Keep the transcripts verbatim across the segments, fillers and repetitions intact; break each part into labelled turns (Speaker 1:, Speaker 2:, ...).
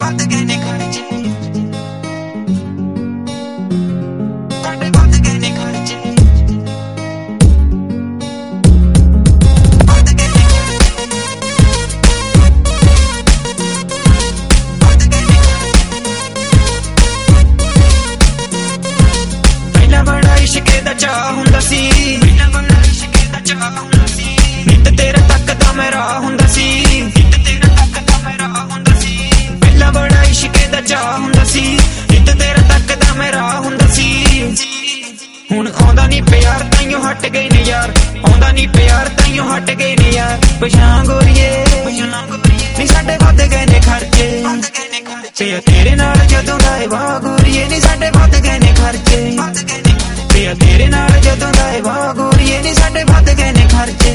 Speaker 1: ਵੱਧ ਗਏ ਨੇ ਖਰਚੇ, ਸਾਡੇ ਵੱਧ ਗਏ ਨੇ ਖਰਚੇ, ਵੱਧ ਗਏ ਨੇ ਖਰਚੇ, ਵੱਧ ਗਏ ਨੇ ਖਰਚੇ। ਪਹਿਲਾਂ ਬੜਾ ਇਸ਼ਕੇ ਦਾ ਚਾਹ ਹੁੰਦਾ ਸੀ, ਪਹਿਲਾਂ ਬੜਾ ਇਸ਼ਕੇ ਦਾ ਚਾਹ ਹੁੰਦਾ ਸੀ, ਨਿੱਤ ਤੇਰੇ ਤੱਕ ਦਾ ਮੇਰਾ ਹੁੰਦਾ ਸੀ, ਨਿੱਤ ਤੇਰੇ ਤੱਕ ਦਾ ਮੇਰਾ ਹੁੰਦਾ ਸੀ। ਪਹਿਲਾਂ ਬੜਾ ਇਸ਼ਕੇ ਦਾ ਚਾਹ ਹੁੰਦਾ ਸੀ, ਨਿੱਤ ਤੇਰੇ ਤੱਕ ਦਾ ਮੇਰਾ ਹੁੰਦਾ ਸੀ। ਹੁਣ ਆਉਂਦਾ ਨੀ ਪਿਆਰ ਤਾਈਓ ਹਟ ਗਏ ਨੇ ਯਾਰ, ਆਉਂਦਾ ਨੀ ਪਿਆਰ ਤਾਈਓ ਹਟ ਗਏ ਨੇ ਯਾਰ। ਪਛਾਣ ਗੋਰੀਏ ਨੀ ਸਾਡੇ ਵੱਧ ਗਏ ਨੇ ਖਰਚੇ, ਤੇ ਤੇਰੇ ਨਾਲ ਜਦੋਂ ਦਾ ਏ ਵਾਹ ਗੋਰੀਏ ਨੀ ਸਾਡੇ ਵੱਧ ਗਏ ਨੇ ਖਰਚੇ, ਤੇ ਤੇਰੇ ਨਾਲ ਜਦੋਂ ਦਾ ਏ ਵਾਹ ਗੋਰੀਏ ਨੀ ਸਾਡੇ ਵੱਧ ਗਏ ਨੇ ਖਰਚੇ।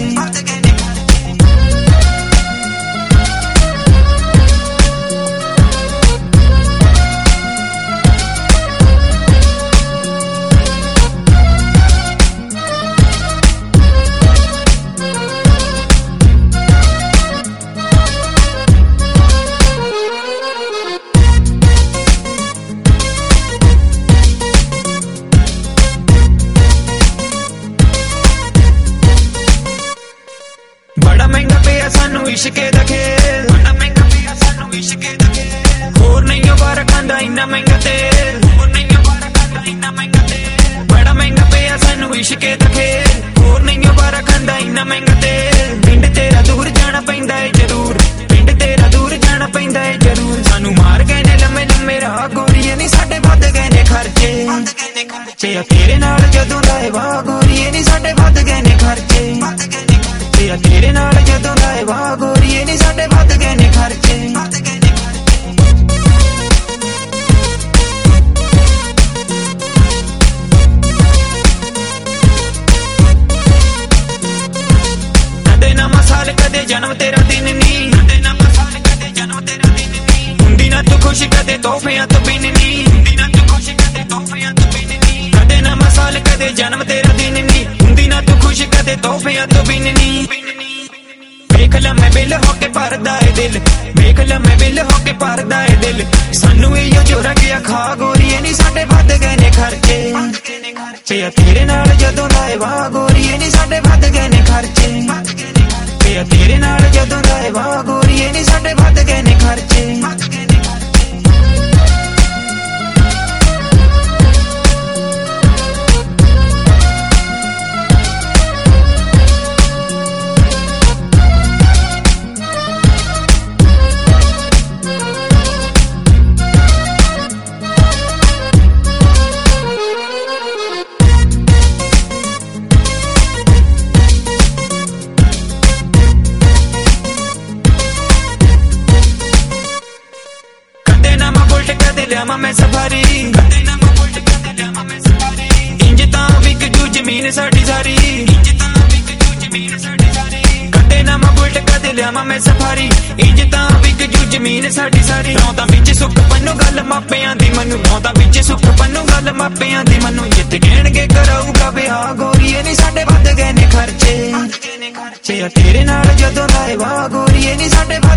Speaker 1: ਬੜਾ ਮਹਿੰਗਾ ਪਿਆ ਸਾਨੂੰ ਇਸ਼ਕੇ ਦਾ ਖੇਲ, ਬੜਾ ਮਹਿੰਗਾ ਪਿਆ ਸਾਨੂੰ ਇਸ਼ਕੇ ਦਾ ਖੇਲ। ਹੋਰ ਨਹੀਂ ਬਾਰ ਖਾਂਦਾ ਇੰਨਾ ਮਹਿੰਗਾ ਤੇਲ, ਹੋਰ ਨਹੀਂ ਬਾਰ ਖਾਂਦਾ ਇੰਨਾ ਮਹਿੰਗਾ ਤੇਲ। ਬੜਾ ਮਹਿੰਗਾ ਪਿਆ ਸਾਨੂੰ ਇਸ਼ਕੇ ਦਾ ਖੇਲ, ਹੋਰ ਨਹੀਂ ਬਾਰ ਖਾਂਦਾ ਇੰਨਾ ਮਹਿੰਗਾ ਤੇਲ। ਪਿੰਡ ਤੇਰਾ ਦੂਰ ਜਾਣਾ ਪੈਂਦਾ ਏ ਜ਼ਰੂਰ, ਪਿੰਡ ਤੇਰਾ ਦੂਰ ਜਾਣਾ ਪੈਂਦਾ ਏ ਜ਼ਰੂਰ। ਸਾਨੂੰ ਮਾਰ ਗਏ ਨੇ ਲੰਮੇ ਲੰਮੇ ਰਾਹ ਗੋਰੀਏ ਨੀ ਸਾਡੇ ਵੱਧ ਗਏ ਨੇ ਖਰਚੇ, ਤੇ ਤੇਰੇ ਨਾਲ ਜਦੋਂ ਦਾ ਏ ਵਾਹ ਗੋਰੀਏ ਨੀ ਸਾਡੇ ਵੱਧ ਗਏ ਨੇ ਖਰਚੇ, ਤੇ ਤੇਰੇ ਨਾਲ ਜਦੋਂ ਦਾ ਏ ਵਾਹ ਗੋਰੀਏ ਨੀ ਸਾਡੇ ਵੱਧ ਗਏ ਨੇ ਖਰਚੇ। ਕਦੇ ਨਾ ਮਸਾਲ ਕਦੇ ਜਨਮ ਤੇਰਾ ਦਿਨ ਨੀ, ਕਦੇ ਨਾ ਮਸਾਲ ਕਦੇ ਜਨਮ ਤੇਰਾ ਦਿਨ ਨੀ। ਹੁੰਦੀ ਨਾ ਤੂੰ ਖੁਸ਼ ਕਦੇ ਤੋਹਫਿਆਂ ਤੋਂ ਬਿਨ ਨੀ, ਹੁੰਦੀ ਨਾ ਤੂੰ ਖੁਸ਼ ਕਦੇ ਤੋਹਫਿਆਂ ਤੋਂ ਬਿਨ ਨੀ। ਕਦੇ ਨਾ ਮਸਾਲ ਕਦੇ ਜਨਮ ਤੇਰਾ ਦਿਨ ਨੀ, ਹੁੰਦੀ ਨਾ ਤੂੰ ਖੁਸ਼ ਕਦੇ ਤੋਹਫਿਆਂ ਤੋਂ ਬਿਨ ਨੀ। ਵੇਖ ਲੈ ਮੈਂ ਬਿੱਲ ਹੋ ਕੇ ਭਰਦਾ ਏ ਦਿਲ, ਵੇਖ ਲੈ ਮੈਂ ਬਿੱਲ ਹੋ ਕੇ ਭਰਦਾ ਏ ਦਿਲ। ਸਾਨੂੰ ਇਹੋ ਜੋ ਰੰਗਿਆ ਖਾ ਗੋਰੀਏ ਨੀ ਸਾਡੇ ਵੱਧ ਗਏ ਨੇ ਖਰਚੇ, ਤੇ ਤੇਰੇ ਨਾਲ ਜਦੋਂ ਦਾ ਏ ਵਾਹ ਗੋਰੀਏ ਨੀ ਸਾਡੇ ਵੱਧ ਗਏ ਨੇ ਖਰਚੇ, ਤੇ ਤੇਰੇ ਨਾਲ ਜਦੋਂ ਦਾ ਏ ਵਾਹ ਗੋਰੀਏ ਨੀ ਸਾਡੇ ਵੱਧ ਗਏ ਨੇ ਖਰਚੇ। ਕਦੇ ਲਿਆਵਾਂ ਮੈਂ ਸਫਾਰੀ, ਕਦੇ ਨਾ ਮੈਂ ਬੁਲਟ ਕਦੇ ਲਿਆਵਾਂ ਮੈਂ ਸਫਾਰੀ। ਇੰਜ ਤਾਂ ਵਿਕ ਜੂ ਜ਼ਮੀਨ ਸਾਡੀ ਸਾਰੀ, ਇੰਜ ਤਾਂ ਵਿਕ ਜੂ ਜ਼ਮੀਨ ਸਾਡੀ ਸਾਰੀ। ਕਦੇ ਨਾ ਮੈਂ ਬੁਲਟ ਕਦੇ ਲਿਆਵਾਂ ਮੈਂ ਸਫਾਰੀ, ਇੰਜ ਤਾਂ ਵਿਕ ਜੂ ਜ਼ਮੀਨ ਸਾਡੀ ਸਾਰੀ। ਰੌਂਦਾ ਵਿੱਚ ਸੁੱਖ ਪੰਨੂ ਗੱਲ ਮਾਪਿਆਂ ਦੀ ਮੈਨੂੰ, ਰੌਂਦਾ ਵਿੱਚ ਸੁੱਖ ਪੰਨੂ ਗੱਲ ਮਾਪਿਆਂ ਦੀ ਮੈਨੂੰ। ਜਿੱਤ ਕਹਿਣਗੇ ਕਰਾਊਗਾ ਵਿਆਹ ਗੋਰੀਏ ਨੀ ਸਾਡੇ ਵੱਧ ਗਏ ਨੇ ਖਰਚੇ, ਤੇ ਤੇਰੇ ਨਾਲ ਜਦੋਂ ਦਾ ਏ ਵਾਹ ਗੋਰੀਏ ਨੀ ਸਾਡੇ